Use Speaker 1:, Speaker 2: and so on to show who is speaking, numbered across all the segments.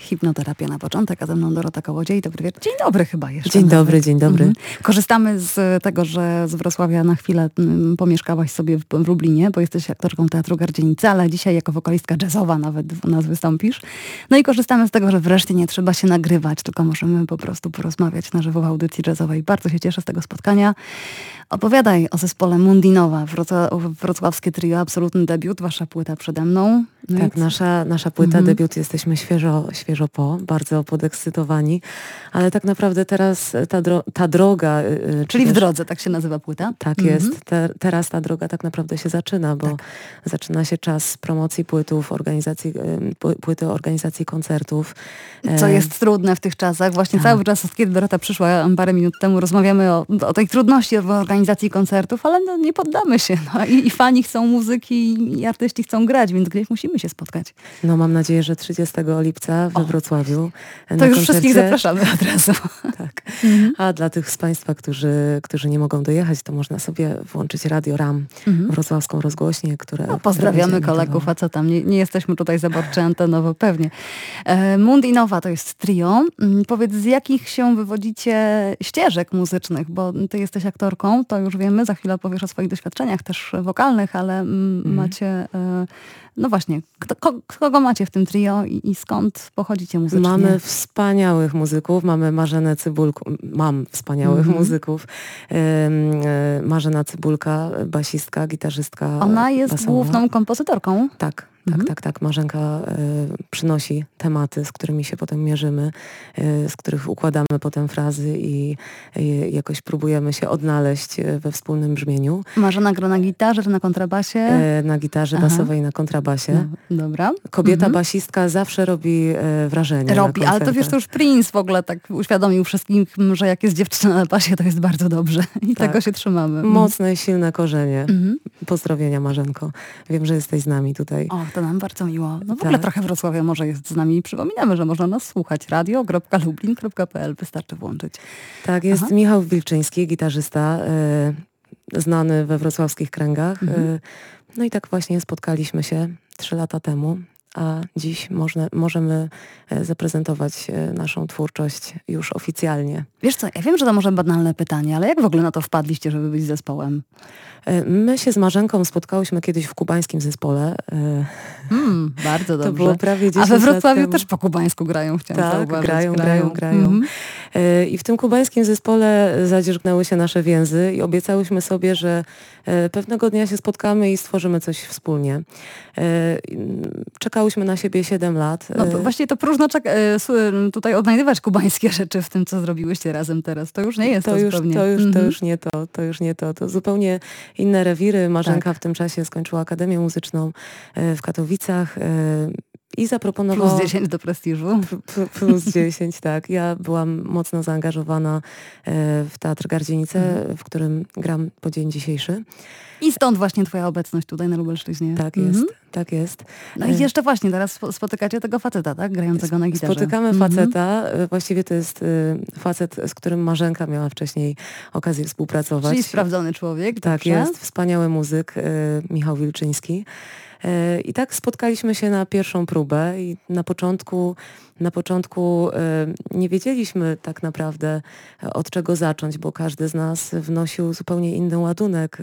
Speaker 1: Hipnoterapia na początek, a ze mną Dorota Kołodziej. Dobry wieczór. Dzień dobry chyba jeszcze.
Speaker 2: Dzień dobry, dzień dobry.
Speaker 1: Korzystamy z tego, że z Wrocławia na chwilę pomieszkałaś sobie w Lublinie, bo jesteś aktorką Teatru Gardzienicy, ale dzisiaj jako wokalistka jazzowa nawet u nas wystąpisz. No i korzystamy z tego, że wreszcie nie trzeba się nagrywać, tylko możemy po prostu porozmawiać na żywo w audycji jazzowej. Bardzo się cieszę z tego spotkania. Opowiadaj o zespole Mundinowa, wrocławskie trio, absolutny debiut, wasza płyta przede mną.
Speaker 2: No tak, nasza płyta, debiut, jesteśmy świeżo po, bardzo podekscytowani, ale tak naprawdę teraz ta droga...
Speaker 1: Czyli w drodze, tak się nazywa płyta?
Speaker 2: Tak jest, teraz ta droga tak naprawdę się zaczyna, bo zaczyna się czas promocji płytów, organizacji koncertów.
Speaker 1: Co jest trudne w tych czasach. Właśnie cały czas, kiedy Dorota przyszła parę minut temu, rozmawiamy o tej trudności w organizacji koncertów, ale no, nie poddamy się. No. I fani chcą muzyki, i artyści chcą grać, więc gdzieś musimy się spotkać.
Speaker 2: No mam nadzieję, że 30 lipca we Wrocławiu.
Speaker 1: To już wszystkich zapraszamy od razu.
Speaker 2: Tak. A dla tych z Państwa, którzy nie mogą dojechać, to można sobie włączyć Radio RAM, wrocławską rozgłośnię, które...
Speaker 1: No, pozdrawiamy kolegów, a co tam, nie jesteśmy tutaj zaborczy antenowo, pewnie. Mundinowa to jest trio. Powiedz, z jakich się wywodzicie ścieżek muzycznych, bo ty jesteś aktorką, to już wiemy, za chwilę opowiesz o swoich doświadczeniach też wokalnych, ale macie... No właśnie, kogo macie w tym trio i skąd pochodzicie muzycznie?
Speaker 2: Mamy wspaniałych muzyków, mamy Marzenę Cybulkę, mam wspaniałych muzyków. Marzena Cybulka, basistka, gitarzystka.
Speaker 1: Ona jest
Speaker 2: basowa.
Speaker 1: główną kompozytorką?
Speaker 2: Tak. Tak. Marzenka przynosi tematy, z którymi się potem mierzymy, z których układamy potem frazy i jakoś próbujemy się odnaleźć we wspólnym brzmieniu.
Speaker 1: Marzena gra na gitarze czy na kontrabasie?
Speaker 2: Na gitarze basowej, na kontrabasie.
Speaker 1: No, dobra.
Speaker 2: Kobieta basistka zawsze robi wrażenie.
Speaker 1: Robi, ale to wiesz, to już Prince w ogóle tak uświadomił wszystkim, że jak jest dziewczyna na basie, to jest bardzo dobrze. I tego się trzymamy.
Speaker 2: Mocne, silne korzenie. Pozdrowienia, Marzenko. Wiem, że jesteś z nami tutaj.
Speaker 1: To nam bardzo miło. No w ogóle trochę Wrocławia może jest z nami i przypominamy, że można nas słuchać. radio.lublin.pl wystarczy włączyć.
Speaker 2: Tak, jest Michał Wilczyński, gitarzysta, znany we wrocławskich kręgach. No i tak właśnie spotkaliśmy się 3 lata temu, a dziś możemy zaprezentować naszą twórczość już oficjalnie.
Speaker 1: Wiesz co, ja wiem, że to może banalne pytanie, ale jak w ogóle na to wpadliście, żeby być zespołem?
Speaker 2: My się z Marzenką spotkałyśmy kiedyś w kubańskim zespole.
Speaker 1: Bardzo dobrze.
Speaker 2: To było prawie 10 lat
Speaker 1: temu. A we Wrocławiu
Speaker 2: temu.
Speaker 1: też po kubańsku grają, chciałam zauważyć.
Speaker 2: Grają. I w tym kubańskim zespole zadzierzgnęły się nasze więzy i obiecałyśmy sobie, że pewnego dnia się spotkamy i stworzymy coś wspólnie. Czekałyśmy na siebie 7 lat.
Speaker 1: No właściwie to próżno tutaj odnajdywać kubańskie rzeczy w tym, co zrobiłyście razem teraz. To już nie jest to zupełnie.
Speaker 2: To już nie to. To zupełnie inne rewiry. Marzenka w tym czasie skończyła Akademię Muzyczną w Katowicach i zaproponowała...
Speaker 1: Plus 10 do prestiżu.
Speaker 2: Plus 10, tak. Ja byłam mocno zaangażowana w Teatr Gardzienice, w którym gram po dzień dzisiejszy.
Speaker 1: I stąd właśnie twoja obecność tutaj na Lubelszczyźnie.
Speaker 2: Tak jest.
Speaker 1: No i jeszcze właśnie teraz spotykacie tego faceta, tak? Grającego na gitarze.
Speaker 2: Spotykamy faceta. Właściwie to jest facet, z którym Marzenka miała wcześniej okazję współpracować.
Speaker 1: Czyli sprawdzony człowiek.
Speaker 2: Tak
Speaker 1: dobrze.
Speaker 2: jest. Wspaniały muzyk, Michał Wilczyński. I tak spotkaliśmy się na pierwszą próbę i na początku nie wiedzieliśmy tak naprawdę od czego zacząć, bo każdy z nas wnosił zupełnie inny ładunek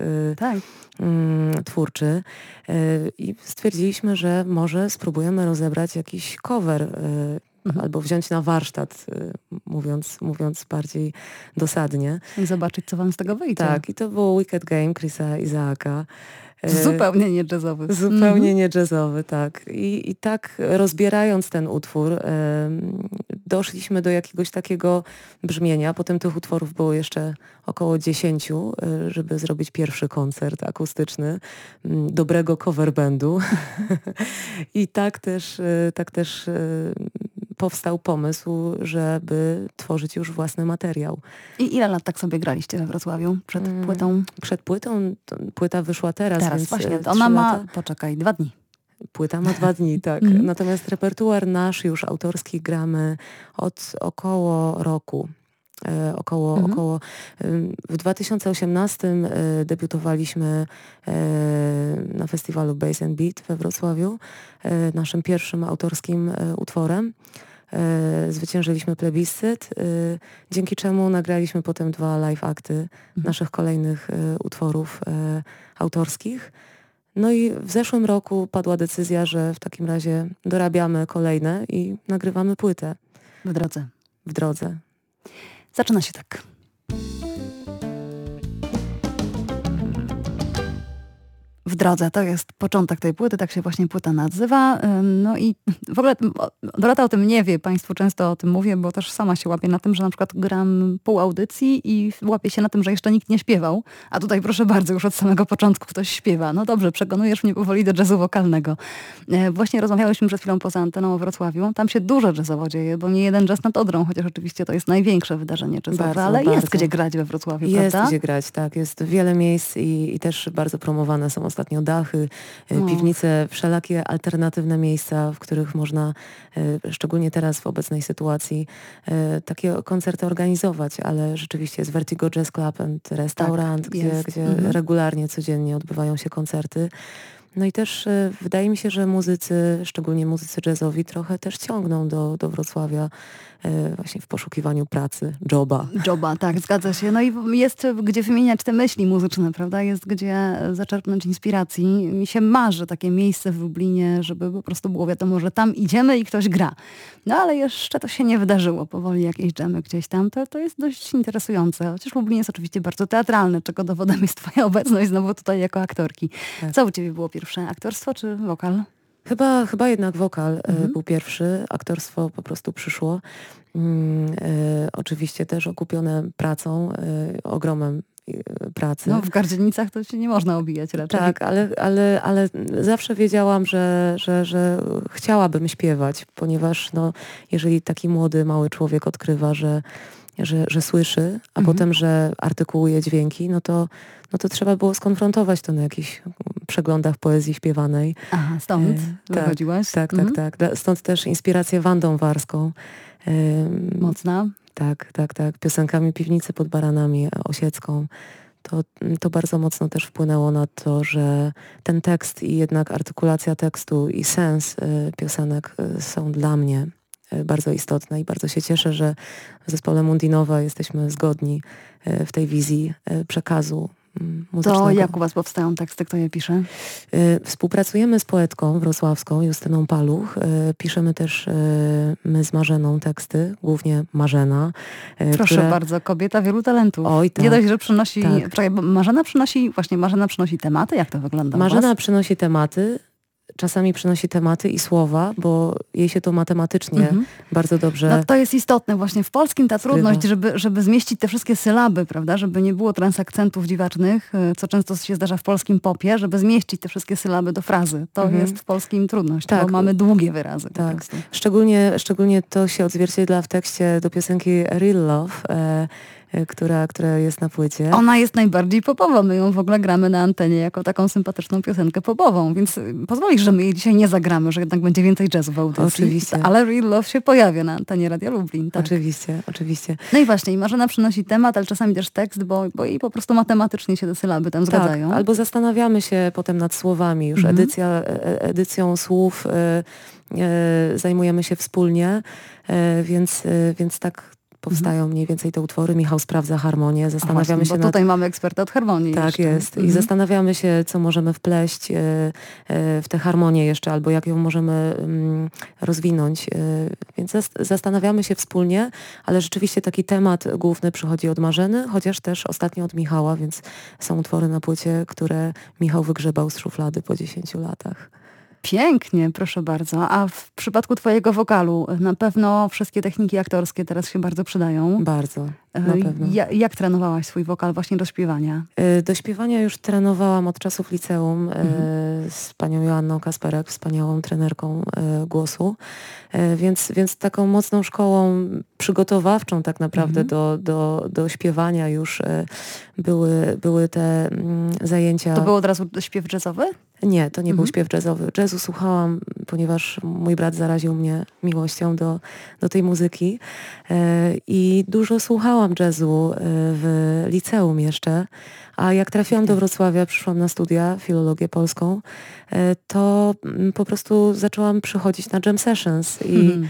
Speaker 2: twórczy i stwierdziliśmy, że może spróbujemy rozebrać jakiś cover albo wziąć na warsztat, mówiąc bardziej dosadnie.
Speaker 1: I zobaczyć, co wam z tego wyjdzie.
Speaker 2: Tak, i to było Wicked Game Chrisa Isaaka.
Speaker 1: Zupełnie nie jazzowy.
Speaker 2: Zupełnie nie jazzowy, tak. I tak rozbierając ten utwór, doszliśmy do jakiegoś takiego brzmienia. Potem tych utworów było jeszcze około 10, żeby zrobić pierwszy koncert akustyczny dobrego cover bandu. I tak też powstał pomysł, żeby tworzyć już własny materiał.
Speaker 1: I ile lat tak sobie graliście we Wrocławiu przed płytą?
Speaker 2: Przed płytą, płyta wyszła teraz więc
Speaker 1: właśnie, ona ma, 2 dni.
Speaker 2: Płyta ma 2 dni, tak. Natomiast repertuar nasz już autorski gramy od około roku. W 2018 debiutowaliśmy na festiwalu Bass and Beat we Wrocławiu, naszym pierwszym autorskim utworem. zwyciężyliśmy plebiscyt, dzięki czemu nagraliśmy potem 2 live akty naszych kolejnych utworów autorskich. No i w zeszłym roku padła decyzja, że w takim razie dorabiamy kolejne i nagrywamy płytę.
Speaker 1: W drodze.
Speaker 2: W drodze.
Speaker 1: Zaczyna się tak. W drodze, to jest początek tej płyty, tak się właśnie płyta nazywa. No i w ogóle Dorota o tym nie wie, Państwu często o tym mówię, bo też sama się łapię na tym, że na przykład gram pół audycji i łapię się na tym, że jeszcze nikt nie śpiewał, a tutaj proszę bardzo, już od samego początku ktoś śpiewa. No dobrze, przekonujesz mnie powoli do jazzu wokalnego. Właśnie rozmawiałyśmy przed chwilą poza anteną o Wrocławiu, tam się dużo jazzowo dzieje, bo nie jeden jazz nad Odrą, chociaż oczywiście to jest największe wydarzenie jazzowe,
Speaker 2: bardzo,
Speaker 1: ale
Speaker 2: bardzo.
Speaker 1: jest gdzie grać we Wrocławiu,
Speaker 2: jest
Speaker 1: prawda?
Speaker 2: Gdzie grać, tak. Jest wiele miejsc i też bardzo promowane są ostatnio dachy, piwnice, wszelakie alternatywne miejsca, w których można, szczególnie teraz w obecnej sytuacji, takie koncerty organizować, ale rzeczywiście jest Vertigo Jazz Club and Restaurant,
Speaker 1: tak,
Speaker 2: gdzie regularnie, codziennie odbywają się koncerty. No i też wydaje mi się, że muzycy, szczególnie muzycy jazzowi, trochę też ciągną do Wrocławia właśnie w poszukiwaniu pracy, joba.
Speaker 1: Tak, zgadza się. No i jest gdzie wymieniać te myśli muzyczne, prawda? Jest gdzie zaczerpnąć inspiracji. Mi się marzy takie miejsce w Lublinie, żeby po prostu było wiadomo, że tam idziemy i ktoś gra. No ale jeszcze to się nie wydarzyło. Powoli jakieś dżemy gdzieś tam. To jest dość interesujące. Chociaż Lublin jest oczywiście bardzo teatralny, czego dowodem jest twoja obecność znowu tutaj jako aktorki. Tak. Co u ciebie było pierwsze? Aktorstwo czy wokal?
Speaker 2: Chyba jednak wokal był pierwszy, aktorstwo po prostu przyszło. Oczywiście też okupione pracą, ogromem pracy.
Speaker 1: No w Gardzienicach to się nie można obijać raczej.
Speaker 2: Tak, ale zawsze wiedziałam, że chciałabym śpiewać, ponieważ no, jeżeli taki młody, mały człowiek odkrywa, że słyszy, a potem, że artykułuje dźwięki, no to trzeba było skonfrontować to na jakichś przeglądach poezji śpiewanej.
Speaker 1: Aha, stąd wychodziłaś?
Speaker 2: Tak. Stąd też inspiracja Wandą Warską.
Speaker 1: Mocna?
Speaker 2: Tak. Piosenkami Piwnicy pod Baranami, Osiecką. To bardzo mocno też wpłynęło na to, że ten tekst i jednak artykulacja tekstu i sens piosenek są dla mnie bardzo istotne i bardzo się cieszę, że w zespole Mundinowa jesteśmy zgodni w tej wizji przekazu muzycznego.
Speaker 1: To jak u was powstają teksty, kto je pisze?
Speaker 2: Współpracujemy z poetką wrocławską Justyną Paluch. Piszemy też my z Marzeną teksty, głównie Marzena.
Speaker 1: Proszę bardzo, kobieta wielu talentów.
Speaker 2: Oj, tak.
Speaker 1: Nie dość, że przynosi... Tak. Czekaj, bo Marzena przynosi tematy? Jak to wygląda
Speaker 2: Marzena przynosi tematy. Czasami przynosi tematy i słowa, bo jej się to matematycznie bardzo dobrze...
Speaker 1: No to jest istotne właśnie w polskim, ta trudność, żeby zmieścić te wszystkie sylaby, prawda, żeby nie było transakcentów dziwacznych, co często się zdarza w polskim popie, żeby zmieścić te wszystkie sylaby do frazy. To jest w polskim trudność, bo mamy długie wyrazy.
Speaker 2: Tak, szczególnie to się odzwierciedla w tekście do piosenki Real Love, która jest na płycie.
Speaker 1: Ona jest najbardziej popowa. My ją w ogóle gramy na antenie jako taką sympatyczną piosenkę popową, więc pozwolisz, że my jej dzisiaj nie zagramy, że jednak będzie więcej jazzu w audycji.
Speaker 2: Oczywiście.
Speaker 1: Ale Real Love się pojawia na antenie Radia Lublin. Tak.
Speaker 2: Oczywiście.
Speaker 1: No i właśnie, Marzena przynosi temat, ale czasami też tekst, bo jej po prostu matematycznie się te sylaby tam zgadzają.
Speaker 2: Albo zastanawiamy się potem nad słowami. Już edycją słów zajmujemy się wspólnie, więc tak powstają mniej więcej te utwory. Michał sprawdza harmonię. Zastanawiamy się
Speaker 1: tutaj mamy eksperta od harmonii.
Speaker 2: Tak jest. I zastanawiamy się, co możemy wpleść w tę harmonię jeszcze, albo jak ją możemy rozwinąć. Więc zastanawiamy się wspólnie, ale rzeczywiście taki temat główny przychodzi od Marzeny, chociaż też ostatnio od Michała, więc są utwory na płycie, które Michał wygrzebał z szuflady po 10 latach.
Speaker 1: Pięknie, proszę bardzo. A w przypadku twojego wokalu na pewno wszystkie techniki aktorskie teraz się bardzo przydają.
Speaker 2: Bardzo, na pewno.
Speaker 1: Jak trenowałaś swój wokal właśnie do śpiewania?
Speaker 2: Do śpiewania już trenowałam od czasów liceum z panią Joanną Kasperek, wspaniałą trenerką głosu. Więc taką mocną szkołą przygotowawczą tak naprawdę do śpiewania już były te zajęcia.
Speaker 1: To był od razu śpiew jazzowy?
Speaker 2: Nie, to nie był śpiew jazzowy. Jazzu słuchałam, ponieważ mój brat zaraził mnie miłością do tej muzyki i dużo słuchałam jazzu w liceum jeszcze, a jak trafiłam do Wrocławia, przyszłam na studia, filologię polską, to po prostu zaczęłam przychodzić na jam sessions i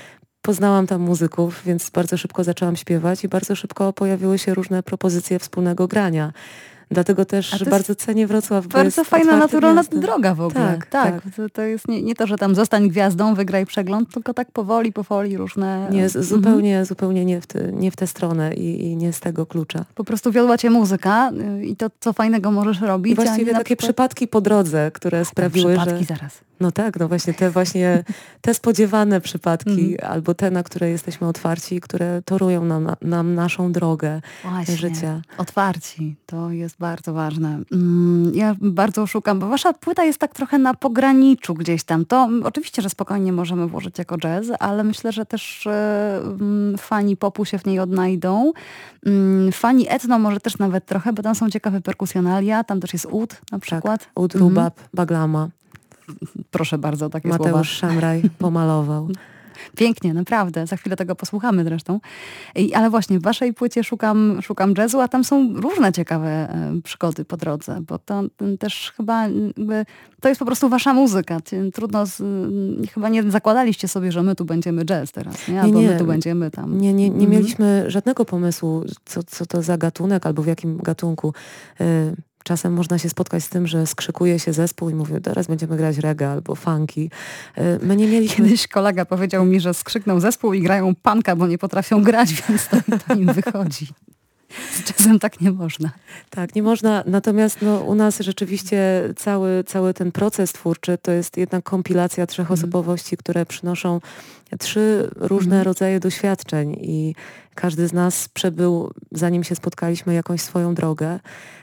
Speaker 2: poznałam tam muzyków, więc bardzo szybko zaczęłam śpiewać i bardzo szybko pojawiły się różne propozycje wspólnego grania. Dlatego też bardzo cenię Wrocław.
Speaker 1: Bardzo fajna, naturalna
Speaker 2: miastem.
Speaker 1: droga w ogóle.
Speaker 2: Tak.
Speaker 1: To jest nie to, że tam zostań gwiazdą, wygraj przegląd, tylko tak powoli różne...
Speaker 2: Nie, zupełnie nie w tę stronę i nie z tego klucza.
Speaker 1: Po prostu wiodła cię muzyka i to, co fajnego możesz robić.
Speaker 2: I właściwie takie przypadki po drodze, które sprawiły,
Speaker 1: przypadki zaraz.
Speaker 2: No tak, no właśnie te spodziewane przypadki, albo te, na które jesteśmy otwarci, które torują nam naszą drogę życia.
Speaker 1: Otwarci, to jest bardzo ważne. Ja bardzo szukam, bo wasza płyta jest tak trochę na pograniczu gdzieś tam. To oczywiście, że spokojnie możemy włożyć jako jazz, ale myślę, że też fani popu się w niej odnajdą. Fani etno może też nawet trochę, bo tam są ciekawe perkusjonalia, tam też jest ud na przykład.
Speaker 2: Tak, ud, rubab, baglama.
Speaker 1: Proszę bardzo, takie
Speaker 2: Mateusz
Speaker 1: słowa.
Speaker 2: Szamraj pomalował.
Speaker 1: Pięknie, naprawdę. Za chwilę tego posłuchamy zresztą. Ale właśnie w waszej płycie szukam jazzu, a tam są różne ciekawe przygody po drodze, bo to też chyba to jest po prostu wasza muzyka. Trudno, chyba nie zakładaliście sobie, że my tu będziemy jazz teraz, nie? Albo my tu będziemy tam.
Speaker 2: Nie mieliśmy żadnego pomysłu, co to za gatunek, albo w jakim gatunku. Czasem można się spotkać z tym, że skrzykuje się zespół i mówi, teraz będziemy grać reggae albo funky. My nie mieliśmy...
Speaker 1: Kiedyś kolega powiedział mi, że skrzyknął zespół i grają punka, bo nie potrafią grać, więc to im wychodzi. Z jazzem tak nie można.
Speaker 2: Tak, nie można. Natomiast u nas rzeczywiście cały ten proces twórczy to jest jednak kompilacja 3 osobowości, które przynoszą 3 różne rodzaje doświadczeń i każdy z nas przebył, zanim się spotkaliśmy, jakąś swoją drogę.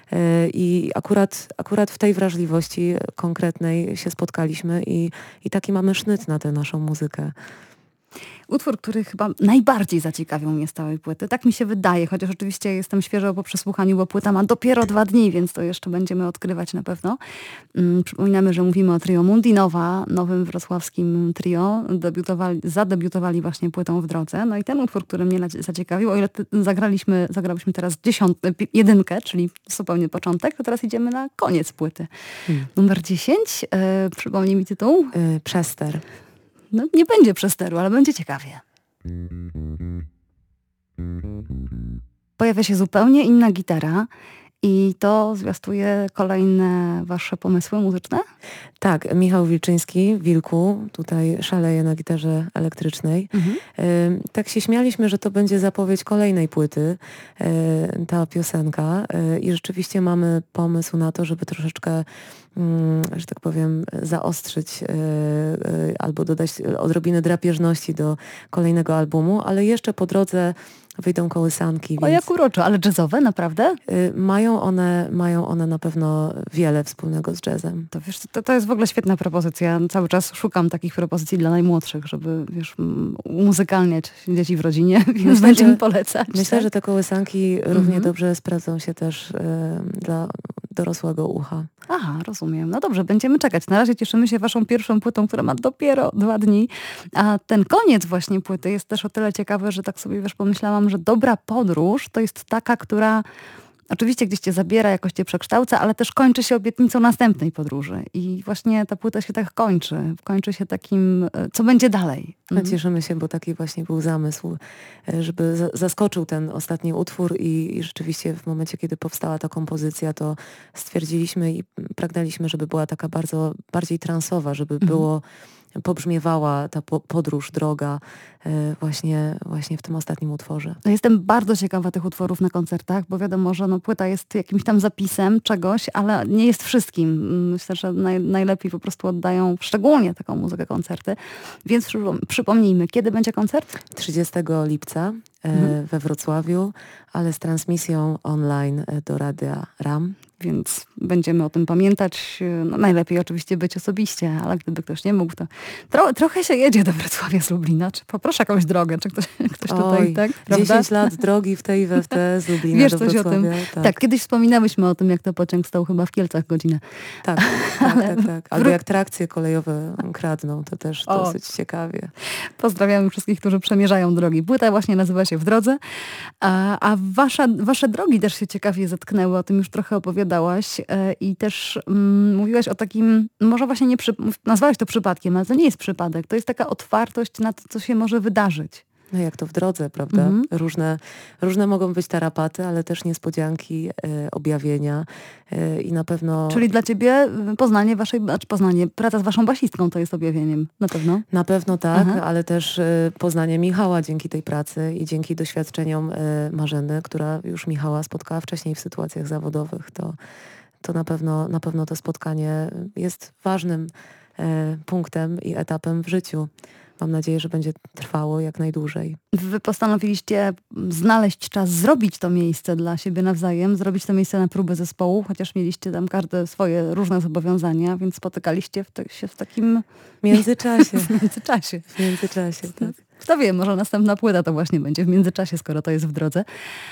Speaker 2: I akurat w tej wrażliwości konkretnej się spotkaliśmy i taki mamy sznyt na tę naszą muzykę.
Speaker 1: Utwór, który chyba najbardziej zaciekawił mnie z całej płyty. Tak mi się wydaje, chociaż oczywiście jestem świeżo po przesłuchaniu, bo płyta ma dopiero 2 dni, więc to jeszcze będziemy odkrywać na pewno. Przypominamy, że mówimy o Trio Mundi Nowa, nowym wrocławskim trio. Zadebiutowali właśnie płytą W drodze. No i ten utwór, który mnie zaciekawił, o ile zagraliśmy teraz 1, czyli zupełnie początek, to teraz idziemy na koniec płyty. Numer 10, przypomnij mi tytuł?
Speaker 2: Przester.
Speaker 1: No, nie będzie przesteru, ale będzie ciekawie. Pojawia się zupełnie inna gitara i to zwiastuje kolejne wasze pomysły muzyczne?
Speaker 2: Tak, Michał Wilczyński, Wilku, tutaj szaleje na gitarze elektrycznej. Tak się śmialiśmy, że to będzie zapowiedź kolejnej płyty, ta piosenka i rzeczywiście mamy pomysł na to, żeby troszeczkę, że tak powiem, zaostrzyć albo dodać odrobinę drapieżności do kolejnego albumu, ale jeszcze po drodze wyjdą kołysanki.
Speaker 1: O, jak uroczo, ale jazzowe naprawdę?
Speaker 2: Mają one na pewno wiele wspólnego z jazzem.
Speaker 1: To wiesz, to jest w ogóle świetna propozycja. Cały czas szukam takich propozycji dla najmłodszych, żeby umuzykalniać dzieci w rodzinie, więc będziemy polecać.
Speaker 2: Myślę, że te kołysanki równie dobrze sprawdzą się też dla dorosłego ucha.
Speaker 1: Aha, rozumiem. No dobrze, będziemy czekać. Na razie cieszymy się waszą pierwszą płytą, która ma dopiero 2 dni. A ten koniec właśnie płyty jest też o tyle ciekawy, że tak sobie pomyślałam, że dobra podróż to jest taka, która oczywiście gdzieś cię zabiera, jakoś cię przekształca, ale też kończy się obietnicą następnej podróży. I właśnie ta płyta się tak kończy. Kończy się takim, co będzie dalej.
Speaker 2: Cieszymy się, bo taki właśnie był zamysł, żeby zaskoczył ten ostatni utwór i rzeczywiście w momencie, kiedy powstała ta kompozycja, to stwierdziliśmy i pragnęliśmy, żeby była taka bardziej transowa, żeby pobrzmiewała ta podróż, droga właśnie w tym ostatnim utworze.
Speaker 1: No jestem bardzo ciekawa tych utworów na koncertach, bo wiadomo, że płyta jest jakimś tam zapisem czegoś, ale nie jest wszystkim. Myślę, że najlepiej po prostu oddają szczególnie taką muzykę koncerty. Więc przypomnijmy, kiedy będzie koncert?
Speaker 2: 30 lipca we Wrocławiu, ale z transmisją online do Radia RAM.
Speaker 1: Więc będziemy o tym pamiętać. No, najlepiej oczywiście być osobiście, ale gdyby ktoś nie mógł, to trochę się jedzie do Wrocławia z Lublina. Czy poproszę jakąś drogę, czy ktoś tutaj, tak?
Speaker 2: 10 lat drogi w tej i we w te z Lublina
Speaker 1: Wiesz
Speaker 2: do
Speaker 1: coś
Speaker 2: Wrocławia.
Speaker 1: o tym? Tak, kiedyś wspominałyśmy o tym, jak to pociąg stał chyba w Kielcach godzinę.
Speaker 2: Tak. Albo jak trakcje kolejowe kradną, to też dosyć ciekawie.
Speaker 1: Pozdrawiamy wszystkich, którzy przemierzają drogi. Płyta właśnie nazywa się W drodze, a wasze drogi też się ciekawie zetknęły. O tym już trochę opowiada opowiadałaś i też mówiłaś o takim, może właśnie nie nazwałaś to przypadkiem, ale to nie jest przypadek. To jest taka otwartość na to, co się może wydarzyć.
Speaker 2: No jak to w drodze, prawda? Różne mogą być tarapaty, ale też niespodzianki, objawienia i na pewno...
Speaker 1: Czyli dla ciebie praca z waszą basistką to jest objawieniem, na pewno?
Speaker 2: Na pewno tak, ale też poznanie Michała dzięki tej pracy i dzięki doświadczeniom Marzeny, która już Michała spotkała wcześniej w sytuacjach zawodowych. To na pewno to spotkanie jest ważnym punktem i etapem w życiu. Mam nadzieję, że będzie trwało jak najdłużej.
Speaker 1: Wy postanowiliście znaleźć czas, zrobić to miejsce dla siebie nawzajem, zrobić to miejsce na próbę zespołu, chociaż mieliście tam każde swoje różne zobowiązania, więc spotykaliście się w takim...
Speaker 2: międzyczasie.
Speaker 1: W
Speaker 2: międzyczasie, tak.
Speaker 1: Kto wie, może następna płyta to właśnie będzie w międzyczasie, skoro to jest w drodze.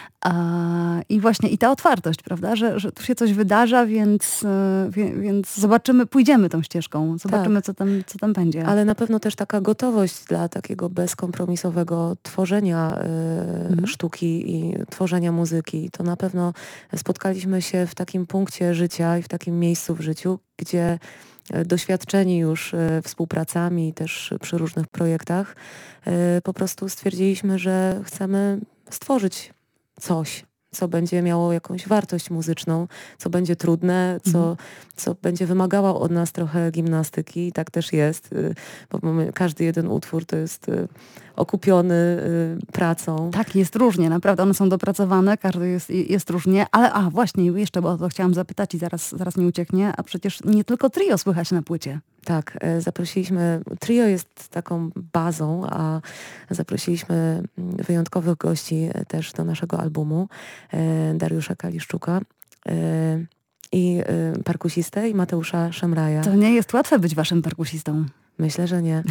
Speaker 1: I właśnie i ta otwartość, prawda, że tu się coś wydarza, więc zobaczymy, pójdziemy tą ścieżką, zobaczymy,
Speaker 2: tak.
Speaker 1: co tam będzie.
Speaker 2: Ale na pewno też taka gotowość dla takiego bezkompromisowego tworzenia sztuki i tworzenia muzyki. To na pewno spotkaliśmy się w takim punkcie życia i w takim miejscu w życiu, gdzie doświadczeni już współpracami, też przy różnych projektach, po prostu stwierdziliśmy, że chcemy stworzyć coś, co będzie miało jakąś wartość muzyczną, co będzie trudne, co będzie wymagało od nas trochę gimnastyki. I tak też jest, bo każdy jeden utwór to jest okupiony pracą.
Speaker 1: Tak, jest różnie, naprawdę one są dopracowane, każdy jest różnie, ale właśnie jeszcze, bo to chciałam zapytać i zaraz mi ucieknie, a przecież nie tylko trio słychać na płycie.
Speaker 2: Tak, zaprosiliśmy, trio jest taką bazą, a zaprosiliśmy wyjątkowych gości też do naszego albumu, Dariusza Kaliszczuka i perkusistę i Mateusza Szemraja.
Speaker 1: To nie jest łatwe być waszym perkusistą.
Speaker 2: Myślę, że nie.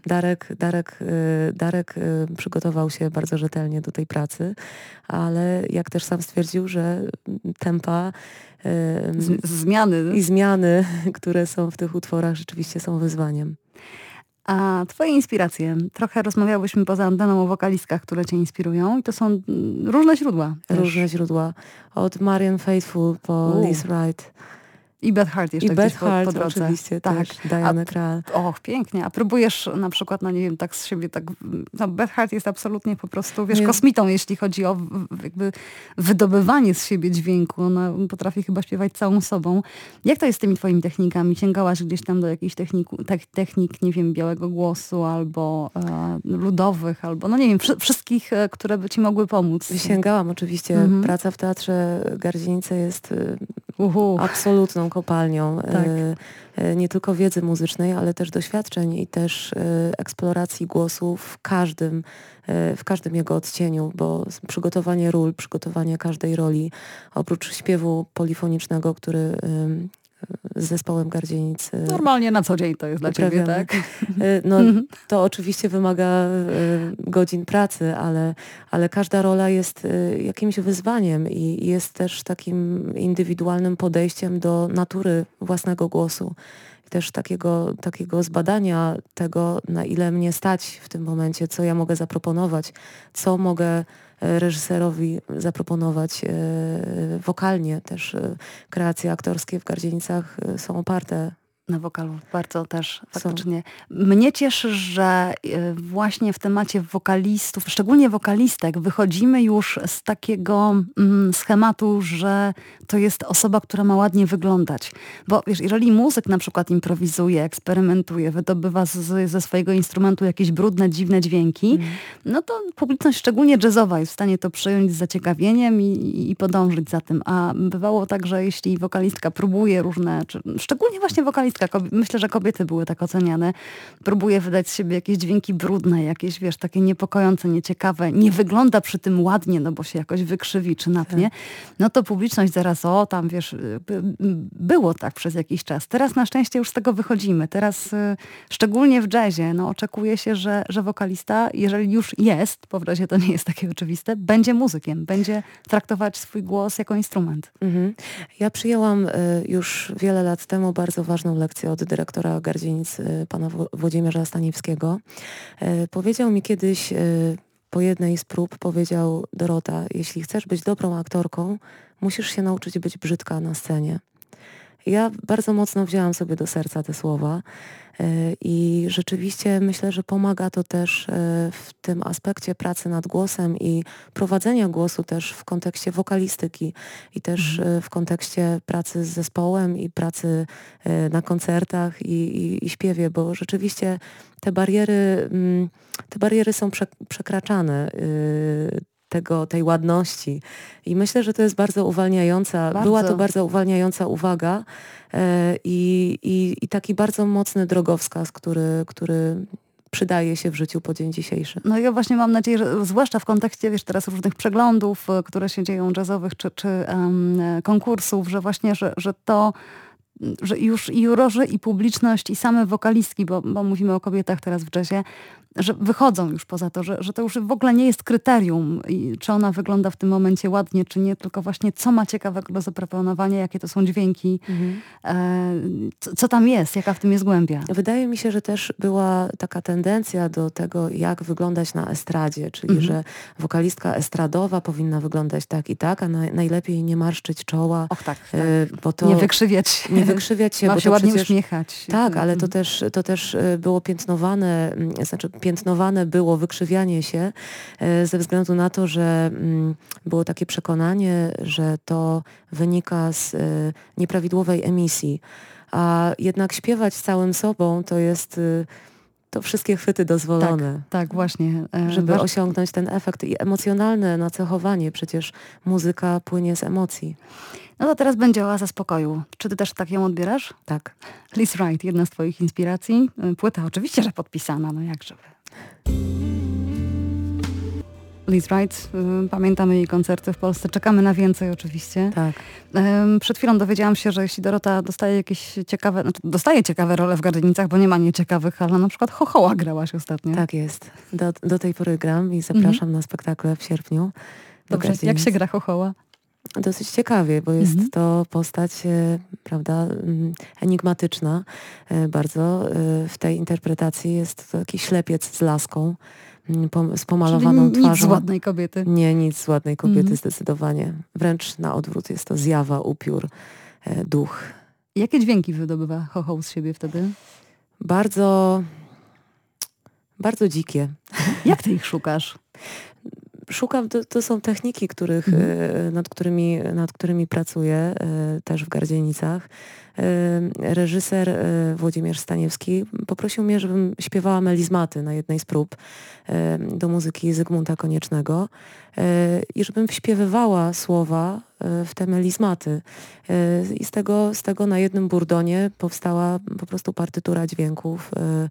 Speaker 2: Darek przygotował się bardzo rzetelnie do tej pracy, ale jak też sam stwierdził, że tempa zmiany, które są w tych utworach, rzeczywiście są wyzwaniem.
Speaker 1: A twoje inspiracje? Trochę rozmawiałyśmy poza anteną o wokalistkach, które cię inspirują i to są różne źródła.
Speaker 2: Różne źródła. Od Marianne Faithfull po Liz Wright.
Speaker 1: I Beth Hart jeszcze gdzieś po drodze.
Speaker 2: Oczywiście, tak. Też, Diana Krall.
Speaker 1: Och, pięknie. A próbujesz na przykład, no nie wiem, tak z siebie, tak... No Beth Hart jest absolutnie po prostu, wiesz, kosmitą, jeśli chodzi o jakby wydobywanie z siebie dźwięku. Ona potrafi chyba śpiewać całą sobą. Jak to jest z tymi twoimi technikami? Sięgałaś gdzieś tam do jakichś technik, nie wiem, białego głosu albo ludowych, albo no nie wiem, wszystkich, które by ci mogły pomóc?
Speaker 2: Sięgałam oczywiście. Praca w Teatrze Gardzienice jest absolutną kopalnią
Speaker 1: tak.
Speaker 2: Nie tylko wiedzy muzycznej, ale też doświadczeń i też eksploracji głosu w każdym jego odcieniu, bo przygotowanie ról, przygotowanie każdej roli, oprócz śpiewu polifonicznego, który z zespołem Gardzienic.
Speaker 1: Normalnie na co dzień to jest dla ciebie, tak?
Speaker 2: No, to oczywiście wymaga godzin pracy, ale każda rola jest jakimś wyzwaniem i jest też takim indywidualnym podejściem do natury własnego głosu. I też takiego zbadania tego, na ile mnie stać w tym momencie, co ja mogę zaproponować, co mogę reżyserowi zaproponować wokalnie. Też kreacje aktorskie w Gardzienicach są oparte
Speaker 1: na wokalu, bardzo też faktycznie. Mnie cieszy, że właśnie w temacie wokalistów, szczególnie wokalistek, wychodzimy już z takiego schematu, że to jest osoba, która ma ładnie wyglądać. Bo wiesz, jeżeli muzyk na przykład improwizuje, eksperymentuje, wydobywa ze swojego instrumentu jakieś brudne, dziwne dźwięki, no to publiczność, szczególnie jazzowa, jest w stanie to przyjąć z zaciekawieniem i podążyć za tym. A bywało tak, że jeśli wokalistka próbuje różne, szczególnie właśnie wokalistka, myślę, że kobiety były tak oceniane, próbuje wydać z siebie jakieś dźwięki brudne, jakieś, wiesz, takie niepokojące, nieciekawe, nie wygląda przy tym ładnie, no bo się jakoś wykrzywi czy natnie, no to publiczność zaraz, tam wiesz, było tak przez jakiś czas. Teraz na szczęście już z tego wychodzimy. Teraz szczególnie w jazzie, no oczekuje się, że wokalista, jeżeli już jest, bo w razie to nie jest takie oczywiste, będzie muzykiem, będzie traktować swój głos jako instrument.
Speaker 2: Ja przyjęłam już wiele lat temu bardzo ważną lekcję od dyrektora Gardzienic, pana Włodzimierza Staniewskiego. Powiedział mi kiedyś, po jednej z prób powiedział: Dorota, jeśli chcesz być dobrą aktorką, musisz się nauczyć być brzydka na scenie. Ja bardzo mocno wzięłam sobie do serca te słowa i rzeczywiście myślę, że pomaga to też w tym aspekcie pracy nad głosem i prowadzenia głosu też w kontekście wokalistyki i też w kontekście pracy z zespołem i pracy na koncertach i śpiewie, bo rzeczywiście te bariery są przekraczane. Tej ładności. I myślę, że to jest bardzo uwalniająca, była to bardzo uwalniająca uwaga i taki bardzo mocny drogowskaz, który przydaje się w życiu po dzień dzisiejszy.
Speaker 1: No ja właśnie mam nadzieję, że zwłaszcza w kontekście, wiesz, teraz różnych przeglądów, które się dzieją jazzowych, czy konkursów, że właśnie, że to że już i jurorzy, i publiczność, i same wokalistki, bo mówimy o kobietach teraz w jazzie, że wychodzą już poza to, że to już w ogóle nie jest kryterium, czy ona wygląda w tym momencie ładnie, czy nie, tylko właśnie co ma ciekawego do zaproponowania, jakie to są dźwięki, co tam jest, jaka w tym jest głębia.
Speaker 2: Wydaje mi się, że też była taka tendencja do tego, jak wyglądać na estradzie, czyli że wokalistka estradowa powinna wyglądać tak i tak, a najlepiej nie marszczyć czoła.
Speaker 1: Och tak.
Speaker 2: Bo to
Speaker 1: nie wykrzywiać się,
Speaker 2: bo
Speaker 1: się ładnie uśmiechać.
Speaker 2: Tak, ale to też było piętnowane było wykrzywianie się ze względu na to, że było takie przekonanie, że to wynika z nieprawidłowej emisji. A jednak śpiewać całym sobą to jest to wszystkie chwyty dozwolone.
Speaker 1: Tak, właśnie.
Speaker 2: Żeby osiągnąć ten efekt i emocjonalne nacechowanie. Przecież muzyka płynie z emocji.
Speaker 1: No to teraz będzie oaza spokoju. Czy ty też tak ją odbierasz?
Speaker 2: Tak.
Speaker 1: Liz Wright, jedna z twoich inspiracji. Płyta oczywiście, że podpisana, no jakże. Liz Wright, pamiętamy jej koncerty w Polsce, czekamy na więcej oczywiście.
Speaker 2: Tak.
Speaker 1: Przed chwilą dowiedziałam się, że jeśli Dorota dostaje jakieś ciekawe, dostaje ciekawe role w Gardzienicach, bo nie ma nieciekawych, ale na przykład Chochoła grałaś ostatnio.
Speaker 2: Tak jest. Do tej pory gram i zapraszam na spektakle w sierpniu.
Speaker 1: Dobrze, jak się gra Chochoła?
Speaker 2: Dosyć ciekawie, bo jest to postać, prawda, enigmatyczna bardzo. W tej interpretacji jest to jakiś ślepiec z laską, z pomalowaną
Speaker 1: Czyli
Speaker 2: twarzą.
Speaker 1: Nic z ładnej kobiety.
Speaker 2: Nie, nic z ładnej kobiety zdecydowanie. Wręcz na odwrót, jest to zjawa, upiór, duch.
Speaker 1: Jakie dźwięki wydobywa Chochoł z siebie wtedy?
Speaker 2: Bardzo, bardzo dzikie.
Speaker 1: Jak ty ich szukasz?
Speaker 2: Szukam, to są techniki, nad którymi pracuję też w Gardzienicach. Reżyser Włodzimierz Staniewski poprosił mnie, żebym śpiewała melizmaty na jednej z prób do muzyki Zygmunta Koniecznego i żebym wśpiewywała słowa w te melizmaty. I z tego na jednym burdonie powstała po prostu partytura dźwięków,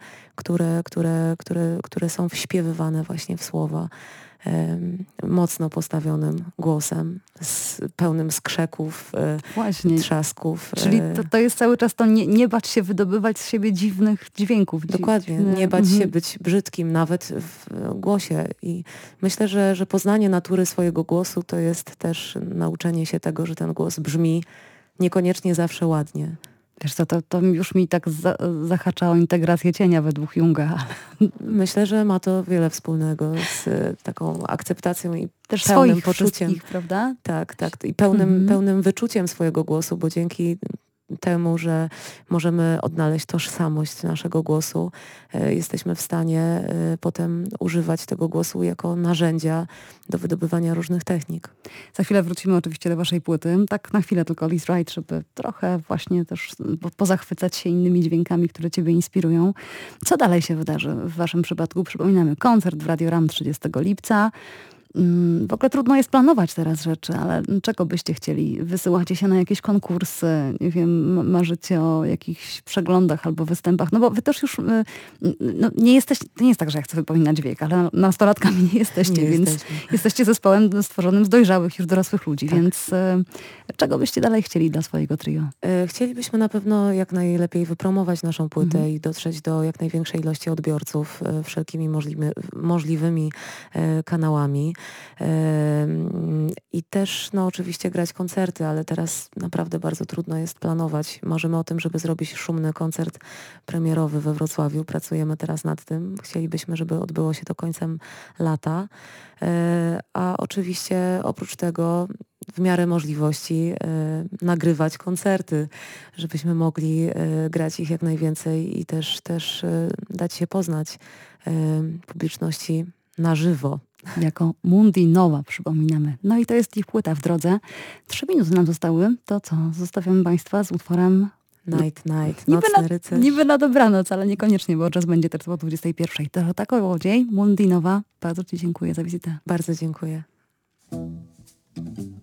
Speaker 2: które są wśpiewywane właśnie w słowa. Mocno postawionym głosem, pełnym skrzeków, trzasków.
Speaker 1: Czyli to jest cały czas to nie bać się wydobywać z siebie dziwnych dźwięków.
Speaker 2: Dokładnie, nie bać się być brzydkim nawet w głosie. I myślę, że poznanie natury swojego głosu to jest też nauczenie się tego, że ten głos brzmi niekoniecznie zawsze ładnie.
Speaker 1: Wiesz co, to już mi tak zahacza o integrację cienia według Junga.
Speaker 2: Myślę, że ma to wiele wspólnego z taką akceptacją i
Speaker 1: też
Speaker 2: pełnym poczuciem.
Speaker 1: Prawda?
Speaker 2: Tak. I pełnym wyczuciem swojego głosu, bo dzięki temu, że możemy odnaleźć tożsamość naszego głosu, jesteśmy w stanie potem używać tego głosu jako narzędzia do wydobywania różnych technik.
Speaker 1: Za chwilę wrócimy oczywiście do waszej płyty. Tak na chwilę tylko Liz Wright, żeby trochę właśnie też pozachwycać się innymi dźwiękami, które ciebie inspirują. Co dalej się wydarzy w waszym przypadku? Przypominamy koncert w Radio RAM 30 lipca. W ogóle trudno jest planować teraz rzeczy, ale czego byście chcieli? Wysyłacie się na jakieś konkursy, nie wiem, marzycie o jakichś przeglądach albo występach, no bo wy też już nie jesteście, to nie jest tak, że ja chcę wypominać wiek, ale nastolatkami nie jesteście, więc jesteście zespołem stworzonym z dojrzałych, już dorosłych ludzi, tak. Więc czego byście dalej chcieli dla swojego trio?
Speaker 2: Chcielibyśmy na pewno jak najlepiej wypromować naszą płytę i dotrzeć do jak największej ilości odbiorców wszelkimi możliwymi kanałami. I też no oczywiście grać koncerty, ale teraz naprawdę bardzo trudno jest planować. Marzymy o tym, żeby zrobić szumny koncert premierowy we Wrocławiu. Pracujemy teraz nad tym. Chcielibyśmy, żeby odbyło się to końcem lata. A oczywiście oprócz tego w miarę możliwości nagrywać koncerty, żebyśmy mogli grać ich jak najwięcej i też dać się poznać publiczności na żywo.
Speaker 1: Jako Mundi Nowa, przypominamy. No i to jest ich płyta w drodze. 3 minuty nam zostały. To co? Zostawiamy Państwa z utworem
Speaker 2: Night, Nocny Rycerz.
Speaker 1: Niby na dobranoc, ale niekoniecznie, bo jazz będzie też o 21. To tak Łodziej, Mundi Nowa. Bardzo Ci dziękuję za wizytę.
Speaker 2: Bardzo dziękuję.